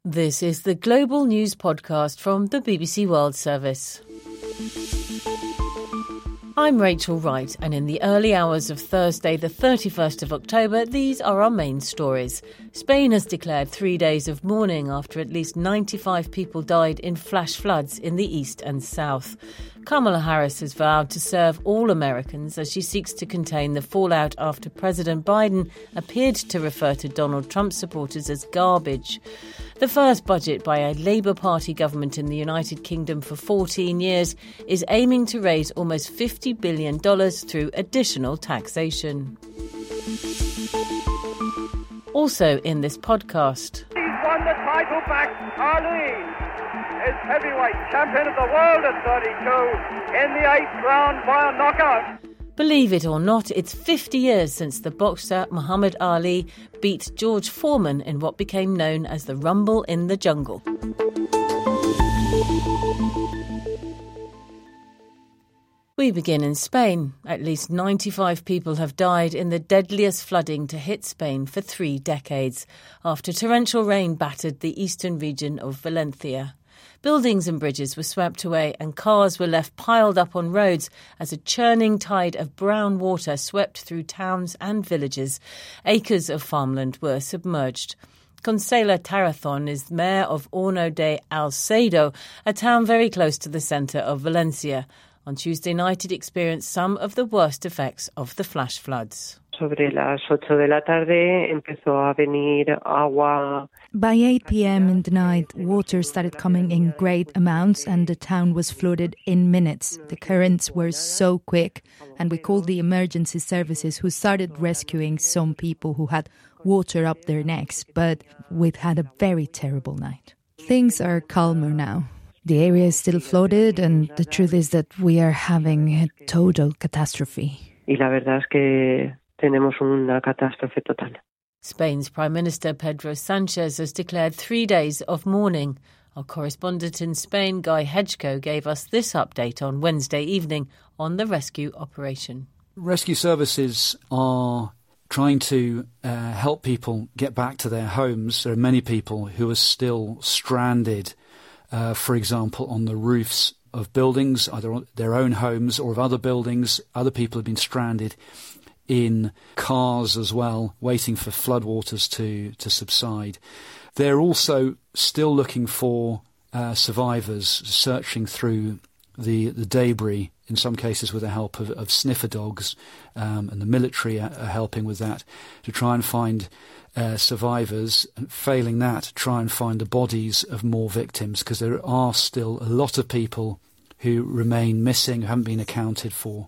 This is the Global News Podcast from the BBC World Service. I'm Rachel Wright, and in the early hours of Thursday, the 31st of October, these are our main stories. Spain has declared 3 days of mourning after at least 95 people died in flash floods in the east and south. Kamala Harris has vowed to serve all Americans as she seeks to contain the fallout after President Biden appeared to refer to Donald Trump supporters as garbage. The first budget by a Labour Party government in the United Kingdom for 14 years is aiming to raise almost $50 billion through additional taxation. Also in this podcast. He's won the title back. Ali is heavyweight champion of the world at 32 in the 8th round by a knockout. Believe it or not, it's 50 years since the boxer Muhammad Ali beat George Foreman in what became known as the Rumble in the Jungle. We begin in Spain. At least 95 people have died in the deadliest flooding to hit Spain for 3 decades, after torrential rain battered the eastern region of Valencia. Buildings and bridges were swept away and cars were left piled up on roads as a churning tide of brown water swept through towns and villages. Acres of farmland were submerged. Consuela Tarazon is mayor of Horno de Alcedo, a town very close to the centre of Valencia. On Tuesday night, it experienced some of the worst effects of the flash floods. Sobre las 8 de la tarde empezó a venir agua. By 8 p.m. in the night, water started coming in great amounts and the town was flooded in minutes. The currents were so quick and we called the emergency services who started rescuing some people who had water up their necks, but we've had a very terrible night. Things are calmer now. The area is still flooded and the truth is that we are having a total catastrophe. Y la verdad es que tenemos una catástrofe total. Spain's Prime Minister Pedro Sánchez has declared 3 days of mourning. Our correspondent in Spain, Guy Hedgecoe, gave us this update on Wednesday evening on the rescue operation. Rescue services are trying to help people get back to their homes. There are many people who are still stranded, for example, on the roofs of buildings, either their own homes or of other buildings. Other people have been stranded in cars as well, waiting for floodwaters to subside. They're also still looking for survivors, searching through the debris, in some cases with the help of sniffer dogs, and the military are helping with that, to try and find survivors, and failing that, try and find the bodies of more victims, because there are still a lot of people who remain missing, who haven't been accounted for,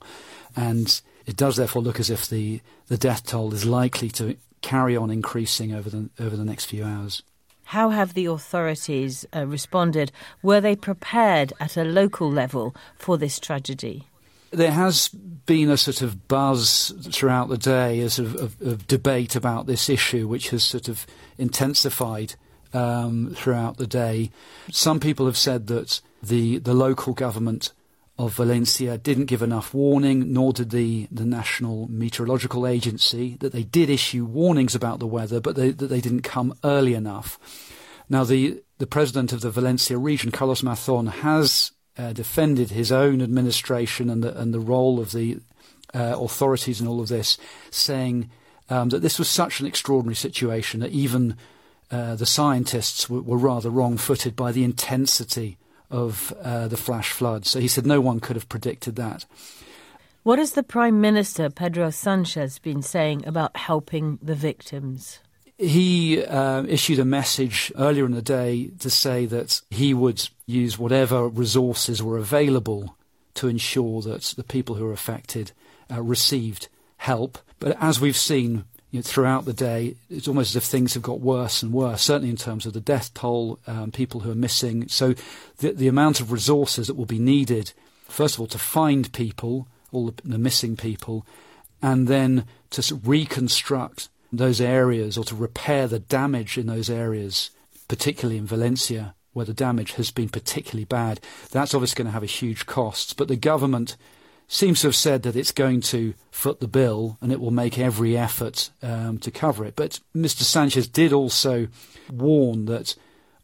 and it does therefore look as if the death toll is likely to carry on increasing over the next few hours. How have the authorities responded? Were they prepared at a local level for this tragedy? There has been a sort of buzz throughout the day, of debate about this issue, which has sort of intensified throughout the day. Some people have said that the local government of Valencia didn't give enough warning, nor did the National Meteorological Agency, that they did issue warnings about the weather, but that they didn't come early enough. Now, the president of the Valencia region, Carlos Mazón, has defended his own administration and the role of the authorities in all of this, saying that this was such an extraordinary situation that even the scientists were rather wrong-footed by the intensity of the flash flood. So he said no one could have predicted that. What has the Prime Minister, Pedro Sánchez, been saying about helping the victims? He issued a message earlier in the day to say that he would use whatever resources were available to ensure that the people who were affected received help. But as we've seen throughout the day, it's almost as if things have got worse and worse, certainly in terms of the death toll, people who are missing. So the amount of resources that will be needed, first of all, to find people, all the missing people, and then to reconstruct those areas or to repair the damage in those areas, particularly in Valencia, where the damage has been particularly bad. That's obviously going to have a huge cost. But the government seems to have said that it's going to foot the bill and it will make every effort to cover it. But Mr. Sánchez did also warn that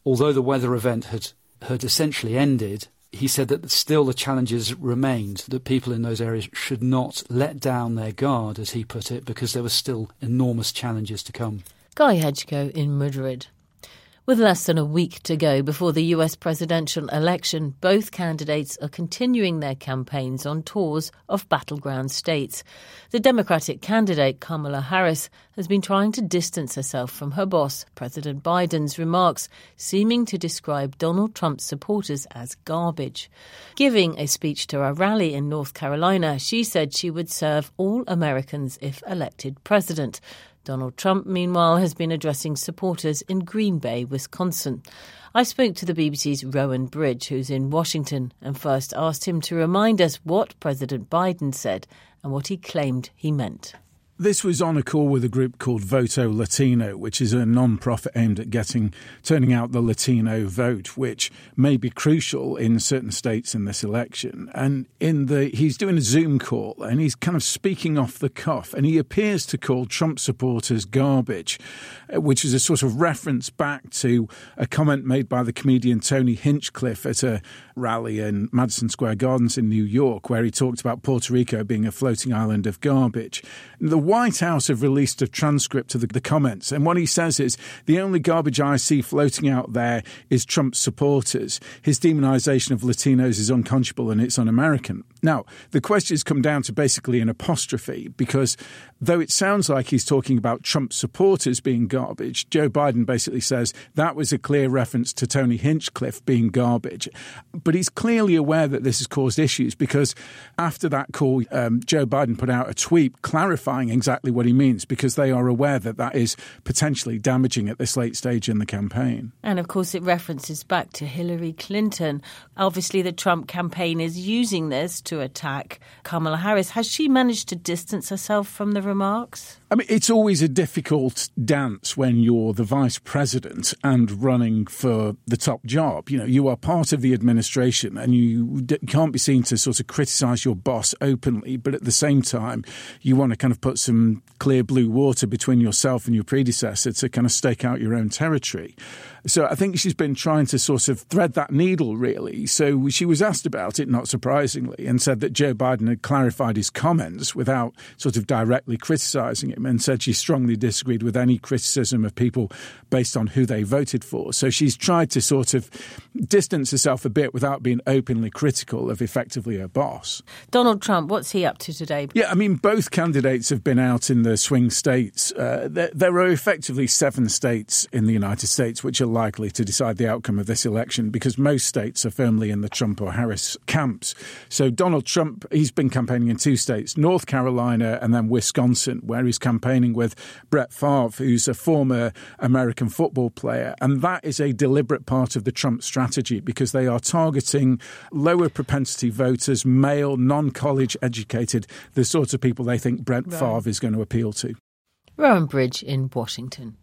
although the weather event had essentially ended, he said that still the challenges remained, that people in those areas should not let down their guard, as he put it, because there were still enormous challenges to come. Guy Hedgecoe in Madrid. With less than a week to go before the US presidential election, both candidates are continuing their campaigns on tours of battleground states. The Democratic candidate, Kamala Harris, has been trying to distance herself from her boss, President Biden's remarks, seeming to describe Donald Trump's supporters as garbage. Giving a speech to a rally in North Carolina, she said she would serve all Americans if elected president. Donald Trump, meanwhile, has been addressing supporters in Green Bay, Wisconsin. I spoke to the BBC's Rowan Bridge, who's in Washington, and first asked him to remind us what President Biden said and what he claimed he meant. This was on a call with a group called Voto Latino, which is a non-profit aimed at turning out the Latino vote, which may be crucial in certain states in this election. And he's doing a Zoom call and he's kind of speaking off the cuff, and he appears to call Trump supporters garbage, which is a sort of reference back to a comment made by the comedian Tony Hinchcliffe at a rally in Madison Square Gardens in New York, where he talked about Puerto Rico being a floating island of garbage. The White House have released a transcript of the comments, and what he says is, the only garbage I see floating out there is Trump's supporters. His demonization of Latinos is unconscionable and it's un-American. Now, the questions come down to basically an apostrophe, because though it sounds like he's talking about Trump supporters being garbage, Joe Biden basically says that was a clear reference to Tony Hinchcliffe being garbage. But he's clearly aware that this has caused issues, because after that call, Joe Biden put out a tweet clarifying exactly what he means, because they are aware that that is potentially damaging at this late stage in the campaign. And of course it references back to Hillary Clinton. Obviously the Trump campaign is using this to attack Kamala Harris. Has she managed to distance herself from the remarks? I mean, it's always a difficult dance when you're the vice president and running for the top job. You know, you are part of the administration and you can't be seen to sort of criticise your boss openly, but at the same time, you want to kind of put some clear blue water between yourself and your predecessor to kind of stake out your own territory. So I think she's been trying to sort of thread that needle, really. So she was asked about it, not surprisingly, and said that Joe Biden had clarified his comments without sort of directly criticising him, and said she strongly disagreed with any criticism of people based on who they voted for. So she's tried to sort of distance herself a bit without being openly critical of effectively her boss. Donald Trump, what's he up to today? Yeah, I mean, both candidates have been out in the swing states. There are effectively 7 states in the United States which are likely to decide the outcome of this election, because most states are firmly in the Trump or Harris camps. So Donald Trump, he's been campaigning in 2 states, North Carolina and then Wisconsin, where he's campaigning with Brett Favre, who's a former American football player. And that is a deliberate part of the Trump strategy, because they are targeting lower propensity voters, male, non-college educated, the sorts of people they think Brett Favre is going to appeal to. Rowan Bridge in Washington.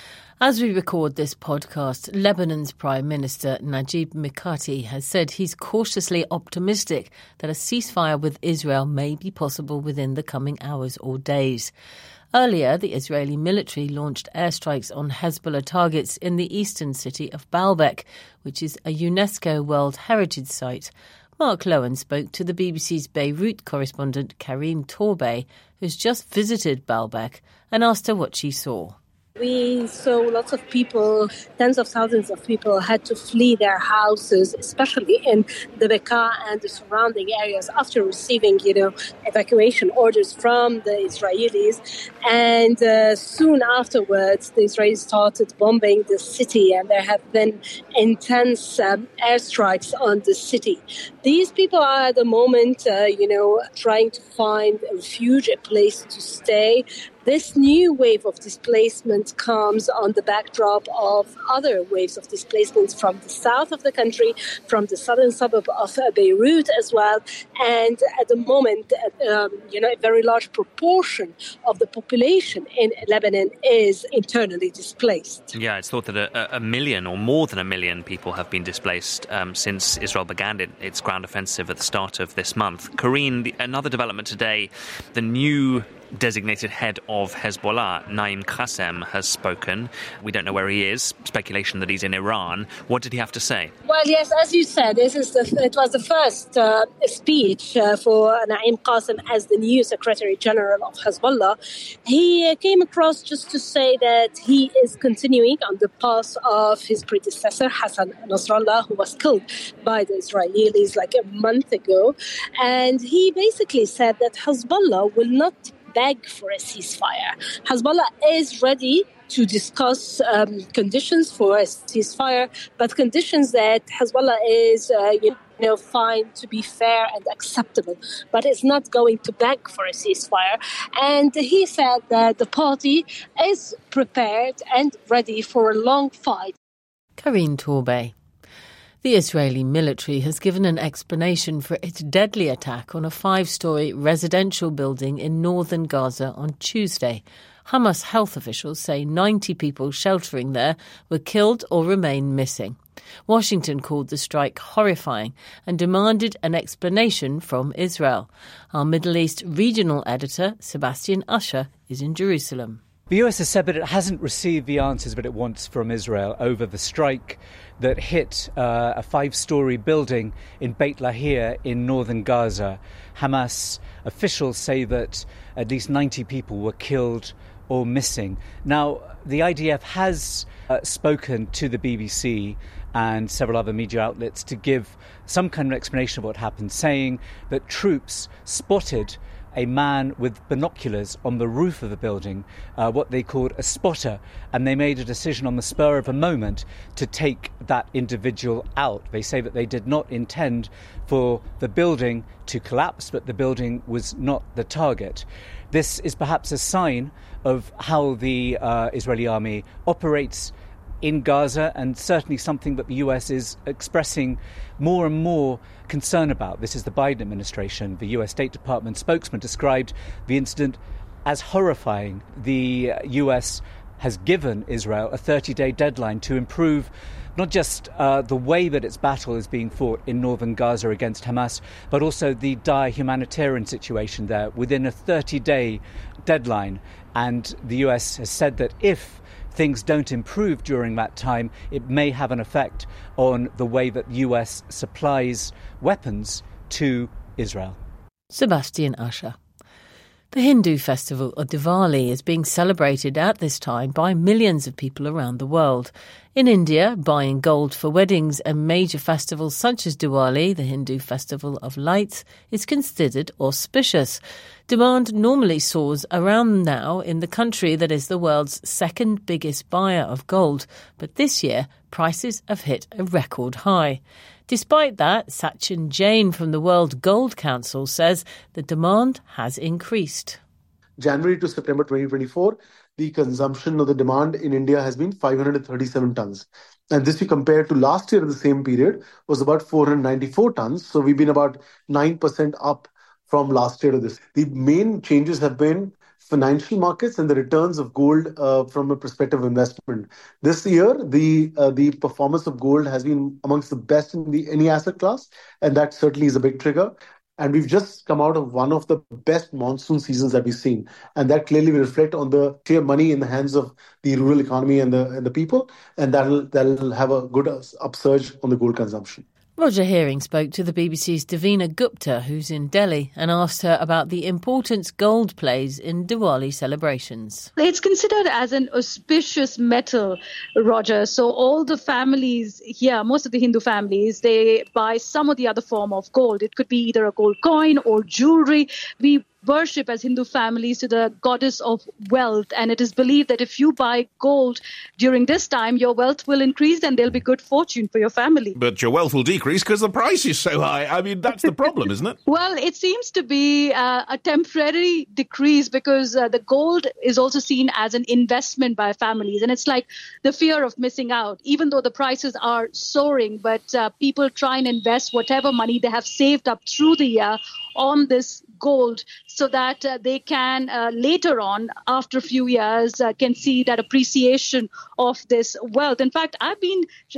As we record this podcast, Lebanon's Prime Minister Najib Mikati has said he's cautiously optimistic that a ceasefire with Israel may be possible within the coming hours or days. Earlier, the Israeli military launched airstrikes on Hezbollah targets in the eastern city of Baalbek, which is a UNESCO World Heritage Site. Mark Lowen spoke to the BBC's Beirut correspondent Karim Torbey, who's just visited Baalbek, and asked her what she saw. We saw lots of people, tens of thousands of people had to flee their houses, especially in the Bekaa and the surrounding areas after receiving, evacuation orders from the Israelis. And soon afterwards, the Israelis started bombing the city, and there have been intense airstrikes on the city. These people are at the moment, trying to find a refuge, a place to stay. This new wave of displacement comes on the backdrop of other waves of displacements from the south of the country, from the southern suburb of Beirut as well. And at the moment, a very large proportion of the population in Lebanon is internally displaced. Yeah, it's thought that a million or more than a million people have been displaced since Israel began its ground offensive at the start of this month. Karine, another development today, the new designated head of Hezbollah, Naim Qassem, has spoken. We don't know where he is. Speculation that he's in Iran. What did he have to say? Well, yes, as you said, it was the first speech for Naim Qassem as the new Secretary General of Hezbollah. He came across just to say that he is continuing on the path of his predecessor, Hassan Nasrallah, who was killed by the Israelis like a month ago. And he basically said that Hezbollah will not beg for a ceasefire. Hezbollah is ready to discuss conditions for a ceasefire, but conditions that Hezbollah is find to be fair and acceptable. But it's not going to beg for a ceasefire. And he said that the party is prepared and ready for a long fight. Karine Torbay. The Israeli military has given an explanation for its deadly attack on a 5-storey residential building in northern Gaza on Tuesday. Hamas health officials say 90 people sheltering there were killed or remain missing. Washington called the strike horrifying and demanded an explanation from Israel. Our Middle East regional editor, Sebastian Usher, is in Jerusalem. The US has said that it hasn't received the answers that it wants from Israel over the strike that hit a 5-storey building in Beit Lahir in northern Gaza. Hamas officials say that at least 90 people were killed or missing. Now, the IDF has spoken to the BBC and several other media outlets to give some kind of explanation of what happened, saying that troops spotted a man with binoculars on the roof of the building, what they called a spotter, and they made a decision on the spur of a moment to take that individual out. They say that they did not intend for the building to collapse, but the building was not the target. This is perhaps a sign of how the Israeli army operates in Gaza, and certainly something that the US is expressing more and more concern about. This is the Biden administration. The US State Department spokesman described the incident as horrifying. The US has given Israel a 30-day deadline to improve not just the way that its battle is being fought in northern Gaza against Hamas, but also the dire humanitarian situation there within a 30-day deadline. And the US has said that if things don't improve during that time, it may have an effect on the way that the US supplies weapons to Israel. Sebastian Usher. The Hindu festival of Diwali is being celebrated at this time by millions of people around the world. In India, buying gold for weddings and major festivals such as Diwali, the Hindu festival of lights, is considered auspicious. Demand normally soars around now in the country that is the world's second biggest buyer of gold, but this year prices have hit a record high. Despite that, Sachin Jain from the World Gold Council says the demand has increased. January to September 2024, the consumption of the demand in India has been 537 tons. And this we compare to last year in the same period was about 494 tons. So we've been about 9% up from last year to this. The main changes have been financial markets and the returns of gold from a perspective of investment. This year, the performance of gold has been amongst the best in any asset class, and that certainly is a big trigger. And we've just come out of one of the best monsoon seasons that we've seen, and that clearly will reflect on the clear money in the hands of the rural economy and the people, and that'll have a good upsurge on the gold consumption. Roger Hearing spoke to the BBC's Davina Gupta, who's in Delhi, and asked her about the importance gold plays in Diwali celebrations. It's considered as an auspicious metal, Roger. So all the families here, most of the Hindu families, they buy some or the other form of gold. It could be either a gold coin or jewelry. We worship as Hindu families to the goddess of wealth, and it is believed that if you buy gold during this time, your wealth will increase and there'll be good fortune for your family. But your wealth will decrease because the price is so high. I mean, that's the problem, isn't it? Well, it seems to be a temporary decrease because the gold is also seen as an investment by families, and it's like the fear of missing out. Even though the prices are soaring, but people try and invest whatever money they have saved up through the year on this gold so that they can later on, after a few years, can see that appreciation of this wealth. In fact, I've been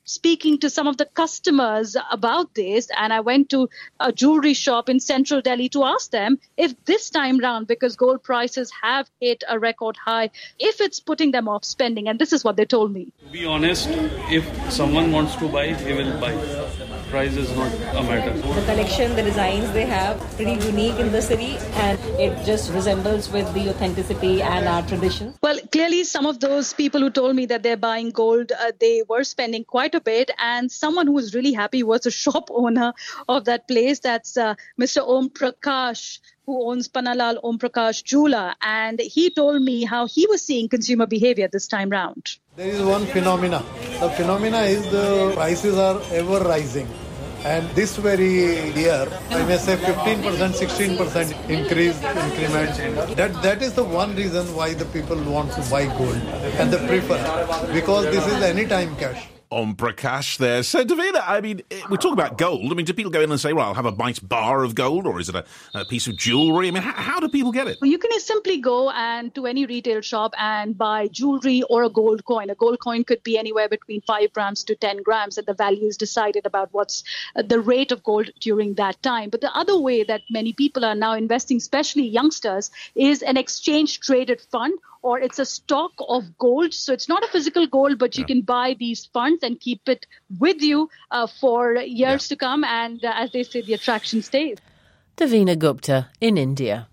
speaking to some of the customers about this, and I went to a jewelry shop in central Delhi to ask them if this time round, because gold prices have hit a record high, if it's putting them off spending. And this is what they told me. To be honest, if someone wants to buy, he will buy. Price is not a matter. The collection, the designs they have, pretty unique in the city, and it just resembles with the authenticity and our traditions. Well, clearly some of those people who told me that they're buying gold, they were spending quite a bit, and someone who was really happy was the shop owner of that place. That's Mr. Om Prakash, who owns Pannalal Om Prakash Jeweler, and he told me how he was seeing consumer behavior this time round. There is one phenomena. The phenomena is the prices are ever rising. And this very year, I may say 15%, 16% increment. That is the one reason why the people want to buy gold and they prefer, because this is anytime cash. Om Prakash there. So, Davina, I mean, we're talking about gold. I mean, do people go in and say, well, I'll have a nice bar of gold, or is it a piece of jewellery? I mean, how do people get it? You can simply go and to any retail shop and buy jewellery or a gold coin. A gold coin could be anywhere between 5 grams to 10 grams, and the value is decided about what's the rate of gold during that time. But the other way that many people are now investing, especially youngsters, is an exchange-traded fund, or it's a stock of gold. So it's not a physical gold, but you can buy these funds and keep it with you for years to come. And as they say, the attraction stays. Davina Gupta in India.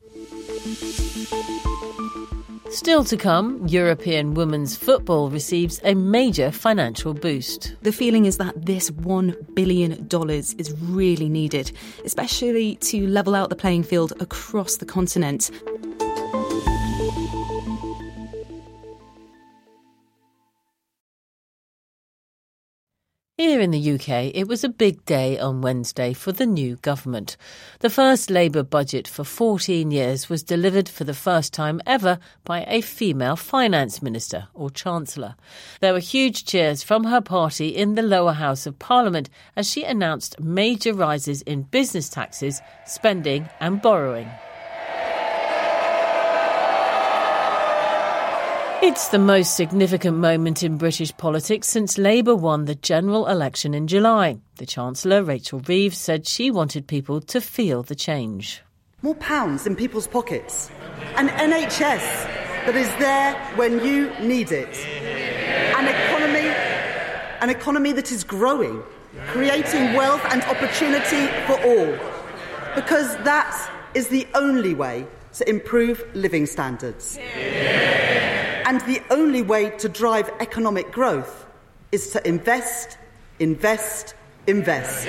Still to come, European women's football receives a major financial boost. The feeling is that this $1 billion is really needed, especially to level out the playing field across the continent. Here in the UK, it was a big day on Wednesday for the new government. The first Labour budget for 14 years was delivered for the first time ever by a female finance minister or chancellor. There were huge cheers from her party in the lower house of Parliament as she announced major rises in business taxes, spending and borrowing. It's the most significant moment in British politics since Labour won the general election in July. The Chancellor, Rachel Reeves, said she wanted people to feel the change. More pounds in people's pockets. An NHS that is there when you need it. An economy that is growing, creating wealth and opportunity for all. Because that is the only way to improve living standards. And the only way to drive economic growth is to invest, invest, invest.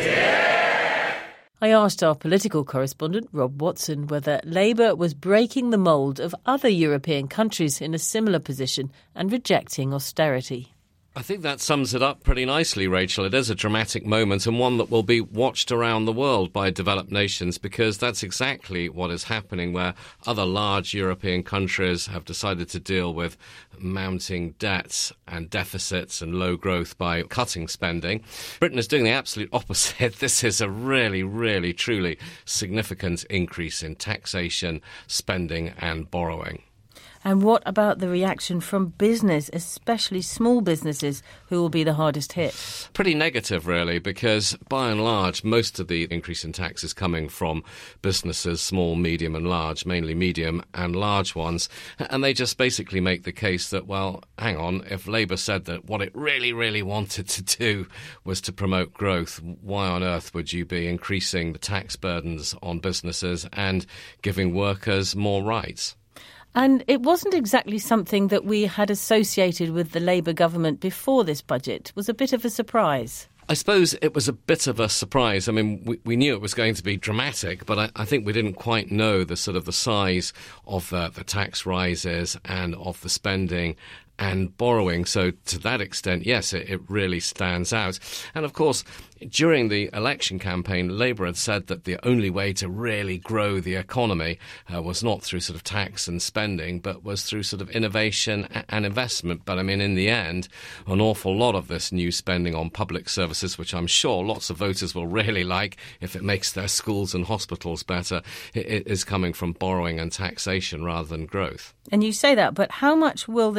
I asked our political correspondent, Rob Watson, whether Labour was breaking the mould of other European countries in a similar position and rejecting austerity. I think that sums it up pretty nicely, Rachel. It is a dramatic moment and one that will be watched around the world by developed nations, because that's exactly what is happening where other large European countries have decided to deal with mounting debts and deficits and low growth by cutting spending. Britain is doing the absolute opposite. This is a really, really, truly significant increase in taxation, spending and borrowing. And what about the reaction from business, especially small businesses, who will be the hardest hit? Pretty negative, really, because by and large, most of the increase in tax is coming from businesses, small, medium and large, mainly medium and large ones. And they just basically make the case that, well, hang on, if Labour said that what it really, really wanted to do was to promote growth, why on earth would you be increasing the tax burdens on businesses and giving workers more rights? And it wasn't exactly something that we had associated with the Labour government before this budget. It was a bit of a surprise. I suppose it was a bit of a surprise. I mean, we knew it was going to be dramatic, but I think we didn't quite know the size of the tax rises and of the spending and borrowing. So to that extent, yes, it really stands out. And of course, during the election campaign, Labour had said that the only way to really grow the economy was not through tax and spending, but was through innovation and investment. But I mean, in the end, an awful lot of this new spending on public services, which I'm sure lots of voters will really like if it makes their schools and hospitals better, it is coming from borrowing and taxation rather than growth. And you say that, but how much will this have an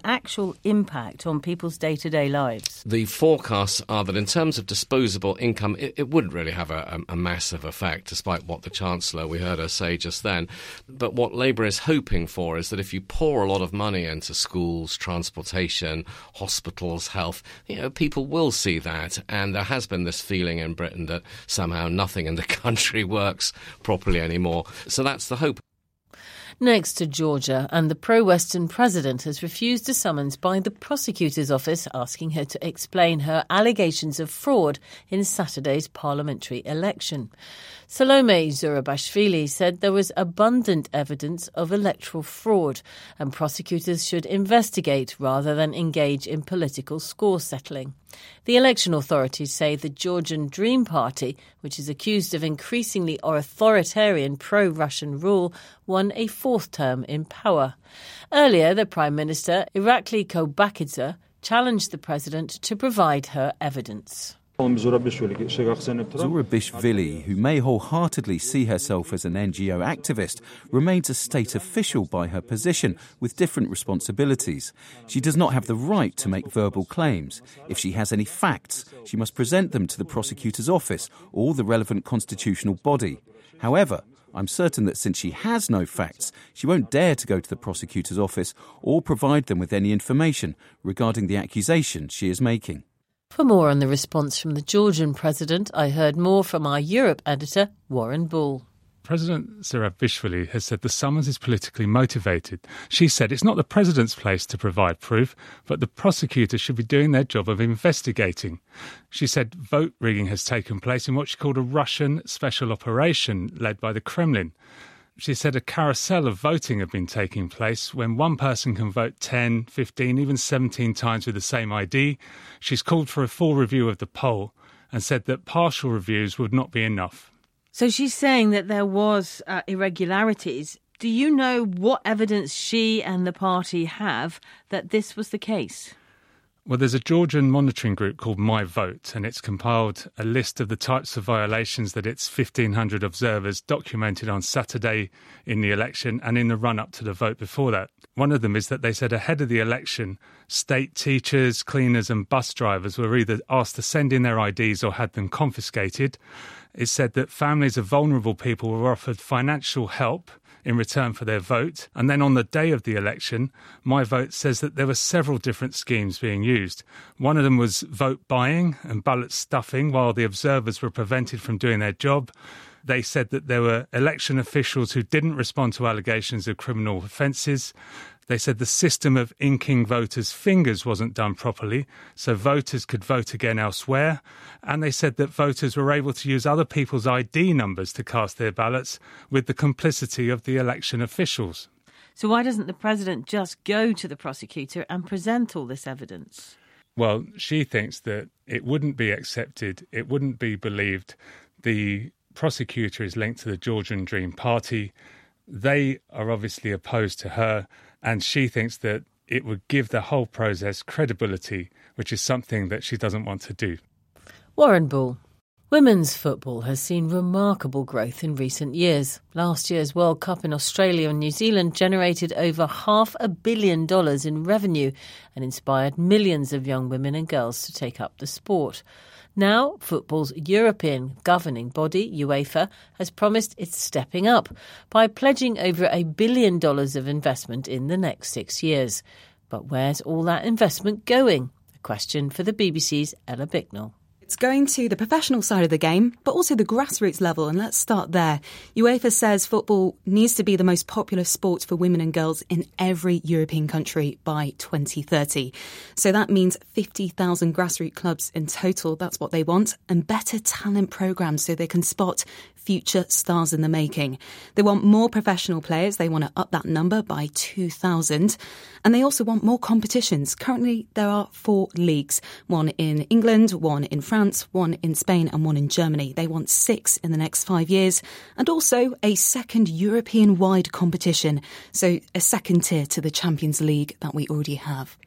actual impact on people's day-to-day lives? The forecasts are that in terms of disposable income, it wouldn't really have a massive effect, despite what the Chancellor, we heard her say just then. But what Labour is hoping for is that if you pour a lot of money into schools, transportation, hospitals, health, people will see that. And there has been this feeling in Britain that somehow nothing in the country works properly anymore. So that's the hope. Next to Georgia, and the pro-Western president has refused a summons by the prosecutor's office asking her to explain her allegations of fraud in Saturday's parliamentary election. Salome Zurabishvili said there was abundant evidence of electoral fraud and prosecutors should investigate rather than engage in political score settling. The election authorities say the Georgian Dream Party, which is accused of increasingly authoritarian pro-Russian rule, won a fourth term in power. Earlier, the Prime Minister, Irakli Kobakidze, challenged the president to provide her evidence. Zurabishvili, who may wholeheartedly see herself as an NGO activist, remains a state official by her position with different responsibilities. She does not have the right to make verbal claims. If she has any facts, she must present them to the prosecutor's office or the relevant constitutional body. However, I'm certain that since she has no facts, she won't dare to go to the prosecutor's office or provide them with any information regarding the accusation she is making. For more on the response from the Georgian president, I heard more from our Europe editor, Warren Bull. President Zurabishvili has said the summons is politically motivated. She said it's not the president's place to provide proof, but the prosecutors should be doing their job of investigating. She said vote rigging has taken place in what she called a Russian special operation led by the Kremlin. She said a carousel of voting had been taking place when one person can vote 10, 15, even 17 times with the same ID. She's called for a full review of the poll and said that partial reviews would not be enough. So she's saying that there was irregularities. Do you know what evidence she and the party have that this was the case? Well, there's a Georgian monitoring group called My Vote, and it's compiled a list of the types of violations that its 1,500 observers documented on Saturday in the election and in the run-up to the vote before that. One of them is that they said ahead of the election, state teachers, cleaners and bus drivers were either asked to send in their IDs or had them confiscated. It said that families of vulnerable people were offered financial help in return for their vote. And then on the day of the election, My Vote says that there were several different schemes being used. One of them was vote buying and ballot stuffing while the observers were prevented from doing their job. They said that there were election officials who didn't respond to allegations of criminal offences. They said the system of inking voters' fingers wasn't done properly, so voters could vote again elsewhere. And they said that voters were able to use other people's ID numbers to cast their ballots with the complicity of the election officials. So why doesn't the president just go to the prosecutor and present all this evidence? Well, she thinks that it wouldn't be accepted, it wouldn't be believed. The prosecutor is linked to the Georgian Dream Party. They are obviously opposed to her, and she thinks that it would give the whole process credibility, which is something that she doesn't want to do. Warren Bull. Women's football has seen remarkable growth in recent years. Last year's World Cup in Australia and New Zealand generated over $500 million in revenue and inspired millions of young women and girls to take up the sport. Now, football's European governing body, UEFA, has promised it's stepping up by pledging over $1 billion of investment in the next 6 years. But where's all that investment going? A question for the BBC's Ella Bicknell. It's going to the professional side of the game, but also the grassroots level, and let's start there. UEFA says football needs to be the most popular sport for women and girls in every European country by 2030. So that means 50,000 grassroots clubs in total, that's what they want, and better talent programmes so they can spot future stars in the making. They want more professional players, they want to up that number by 2,000, and they also want more competitions. Currently there are 4 leagues, one in England, one in France, one in Spain and one in Germany. They want 6 in the next 5 years, and also a second European-wide competition, so a second tier to the Champions League that we already have.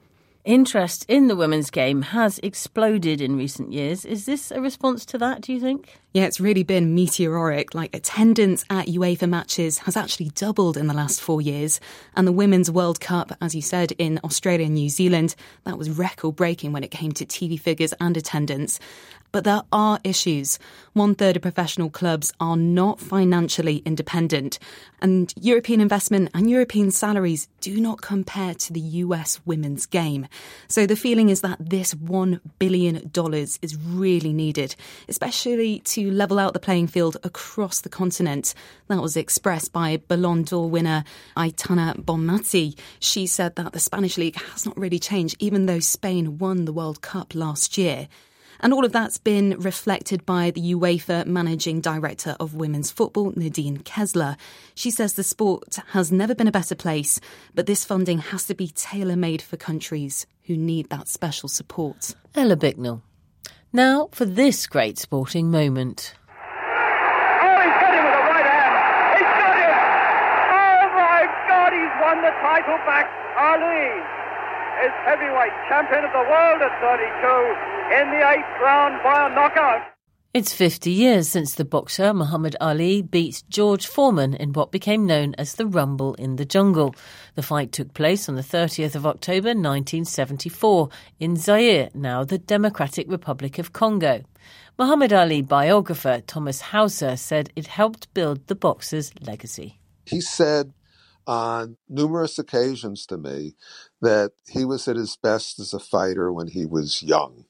Interest in the women's game has exploded in recent years. Is this a response to that, do you think? Yeah, it's really been meteoric. Like, attendance at UEFA matches has actually doubled in the last 4 years. And the Women's World Cup, as you said, in Australia and New Zealand, that was record-breaking when it came to TV figures and attendance. But there are issues. 1/3 of professional clubs are not financially independent. And European investment and European salaries do not compare to the US women's game. So the feeling is that this $1 billion is really needed, especially to level out the playing field across the continent. That was expressed by Ballon d'Or winner Aitana Bonmati. She said that the Spanish league has not really changed, even though Spain won the World Cup last year. And all of that's been reflected by the UEFA Managing Director of Women's Football, Nadine Kessler. She says the sport has never been a better place, but this funding has to be tailor-made for countries who need that special support. Ella Bicknell. Now for this great sporting moment. Oh, he's got him with the right hand. He's got him. Oh, my God, he's won the title back. Ali is heavyweight champion of the world at 32. In the 8th round by a knockout. It's 50 years since the boxer Muhammad Ali beat George Foreman in what became known as the Rumble in the Jungle. The fight took place on the 30th of October 1974 in Zaire, now the Democratic Republic of Congo. Muhammad Ali biographer Thomas Hauser said it helped build the boxer's legacy. He said on numerous occasions to me that he was at his best as a fighter when he was young.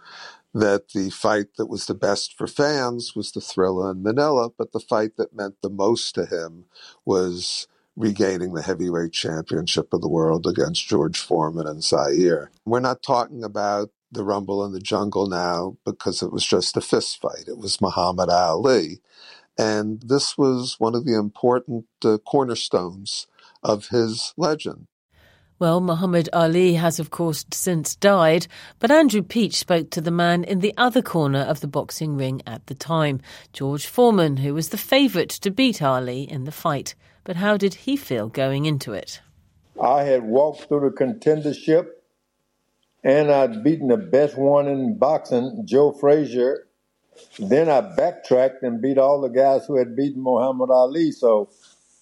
That the fight that was the best for fans was the Thrilla in Manila, but the fight that meant the most to him was regaining the heavyweight championship of the world against George Foreman in Zaire. We're not talking about the Rumble in the Jungle now because it was just a fist fight. It was Muhammad Ali. And this was one of the important cornerstones of his legend. Well, Muhammad Ali has, of course, since died, but Andrew Peach spoke to the man in the other corner of the boxing ring at the time, George Foreman, who was the favourite to beat Ali in the fight. But how did he feel going into it? I had walked through the contendership, and I'd beaten the best one in boxing, Joe Frazier. Then I backtracked and beat all the guys who had beaten Muhammad Ali, so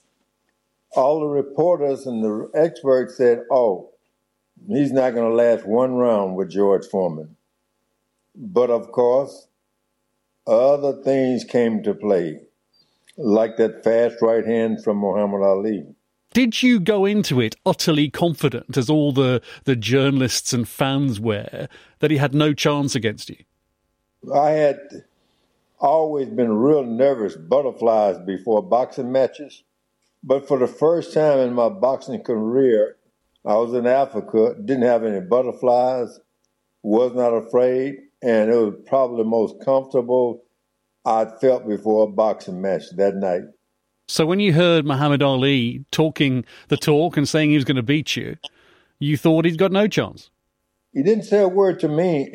all the reporters and the experts said, oh, he's not going to last one round with George Foreman. But, of course, other things came to play, like that fast right hand from Muhammad Ali. Did you go into it utterly confident, as all the journalists and fans were, that he had no chance against you? I had always been real nervous, butterflies before boxing matches. But for the first time in my boxing career, I was in Africa, didn't have any butterflies, was not afraid, and it was probably the most comfortable I'd felt before a boxing match that night. So when you heard Muhammad Ali talking the talk and saying he was going to beat you, you thought he'd got no chance? He didn't say a word to me.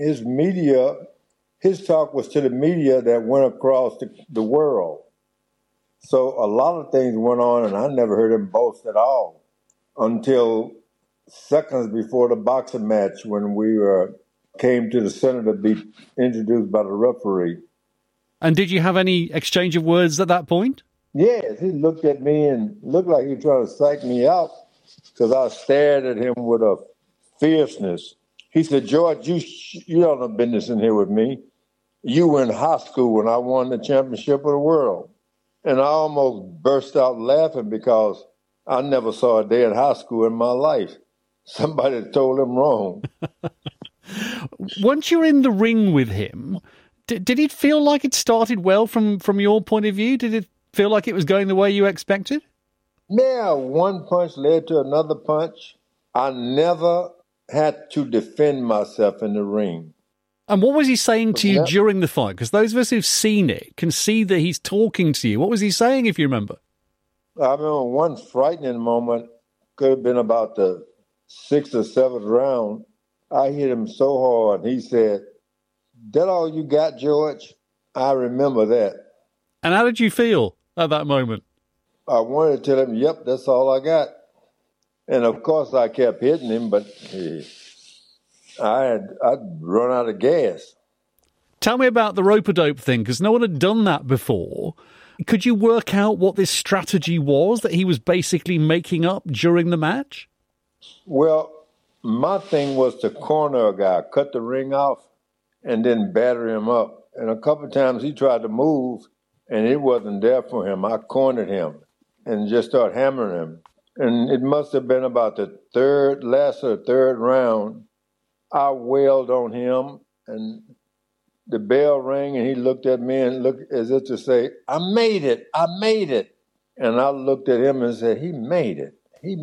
His talk was to the media that went across the world. So a lot of things went on, and I never heard him boast at all until seconds before the boxing match when we came to the center to be introduced by the referee. And did you have any exchange of words at that point? Yes, he looked at me and looked like he was trying to psych me out because I stared at him with a fierceness. He said, George, you don't have business in here with me. You were in high school when I won the championship of the world. And I almost burst out laughing because I never saw a day in high school in my life. Somebody told him wrong. Once you're in the ring with him, did it feel like it started well from your point of view? Did it feel like it was going the way you expected? Yeah, one punch led to another punch. I never had to defend myself in the ring. And what was he saying to you during the fight? Because those of us who've seen it can see that he's talking to you. What was he saying, if you remember? I remember one frightening moment, could have been about the 6th or 7th round. I hit him so hard, he said, "That all you got, George?" I remember that. And how did you feel at that moment? I wanted to tell him, yep, that's all I got. And of course I kept hitting him, but I'd run out of gas. Tell me about the rope-a-dope thing, because no one had done that before. Could you work out what this strategy was that he was basically making up during the match? Well, my thing was to corner a guy, cut the ring off, and then batter him up. And a couple of times he tried to move, and it wasn't there for him. I cornered him and just started hammering him. And it must have been about the last or third round. I wailed on him, and the bell rang, and he looked at me and looked as if to say, I made it. And I looked at him and said, he made it.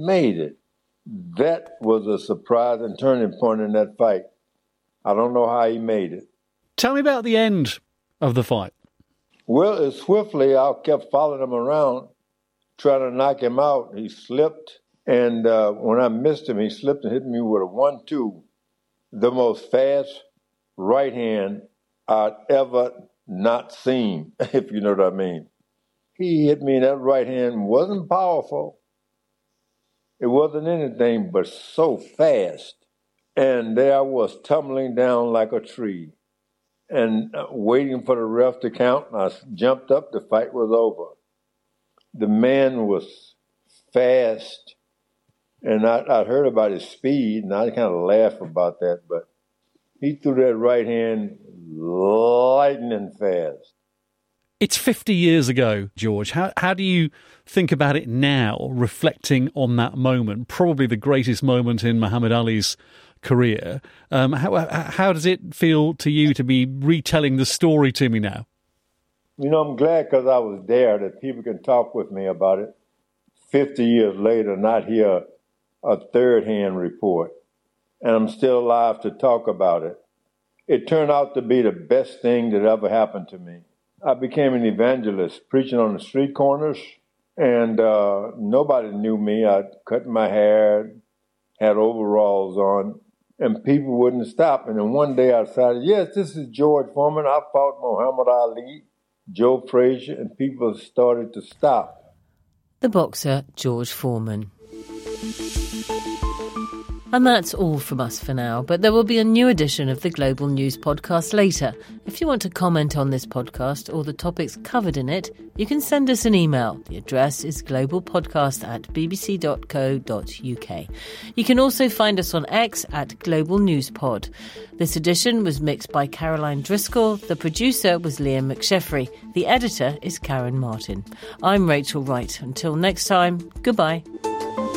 That was a surprise and turning point in that fight. I don't know how he made it. Tell me about the end of the fight. Well, as swiftly, I kept following him around, trying to knock him out. He slipped, and when I missed him, he slipped and hit me with a 1-2, the most fast right hand I'd ever not seen, if you know what I mean. He hit me, and that right hand wasn't powerful. It wasn't anything but so fast. And there I was tumbling down like a tree and waiting for the ref to count. And I jumped up. The fight was over. The man was fast. And I heard about his speed, and I kind of laughed about that. But he threw that right hand lightning fast. It's 50 years ago, George. How do you think about it now, reflecting on that moment, probably the greatest moment in Muhammad Ali's career? How does it feel to you to be retelling the story to me now? You know, I'm glad because I was there that people can talk with me about it 50 years later, not hear a third-hand report. And I'm still alive to talk about it. It turned out to be the best thing that ever happened to me. I became an evangelist, preaching on the street corners, and nobody knew me. I cut my hair, had overalls on, and people wouldn't stop. And then one day I decided, yes, this is George Foreman. I fought Muhammad Ali, Joe Frazier, and people started to stop. The boxer George Foreman. And that's all from us for now, but there will be a new edition of the Global News podcast later. If you want to comment on this podcast or the topics covered in it, you can send us an email. The address is globalpodcast@bbc.co.uk. You can also find us on X at Global News Pod. This edition was mixed by Caroline Driscoll. The producer was Liam McSheffrey. The editor is Karen Martin. I'm Rachel Wright. Until next time, goodbye.